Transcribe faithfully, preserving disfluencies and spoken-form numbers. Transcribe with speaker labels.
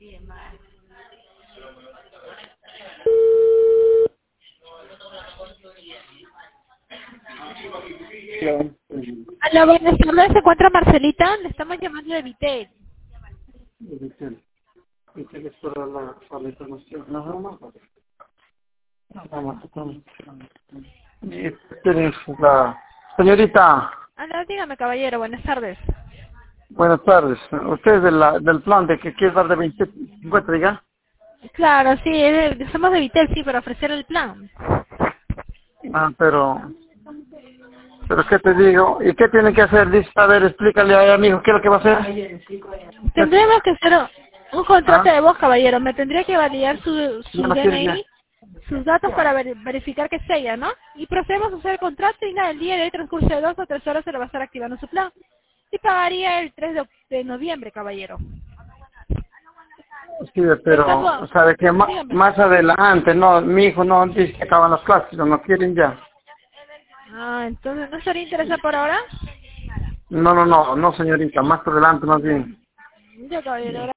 Speaker 1: Hola, buenas tardes. ¿Se encuentra Marcelita? Le estamos llamando de Vitel.
Speaker 2: Vitel. Vitel es para la, para la información. No, no, no. No, no, no. Y Vitel es la... Señorita,
Speaker 1: Hola, dígame, caballero. Buenas tardes.
Speaker 2: buenas tardes. Usted es de la, del plan de que quiere dar de veinte, cincuenta, diga.
Speaker 1: Claro, sí, es de- somos de Vitel, sí, para ofrecer el plan.
Speaker 2: Ah, pero... Pero ¿qué te digo? ¿Y qué tiene que hacer? Dice, a ver, explícale a mi hijo qué es lo que va a hacer.
Speaker 1: Tendremos que hacer un, un contrato
Speaker 2: ¿Ah?
Speaker 1: de voz, caballero. Me tendría que validar su,
Speaker 2: Ya
Speaker 1: su
Speaker 2: no quiere ya.
Speaker 1: D N I, sus datos para ver- verificar que es ella, ¿no? Y procedemos a hacer el contrato y nada, el día de hoy, transcurso de dos o tres horas, se le va a estar activando su plan. Y pagaría el tres de, oc- de noviembre, caballero.
Speaker 2: Sí,
Speaker 1: De
Speaker 2: pero,
Speaker 1: tomo,
Speaker 2: ¿sabe que ma-
Speaker 1: dígame.
Speaker 2: más adelante, no, mi hijo no dice que acaban las clases, no no quieren ya.
Speaker 1: Ah, entonces, ¿no estaría interesado por ahora?
Speaker 2: No, no, no, no señorita, más adelante más bien.
Speaker 1: Ya, caballero.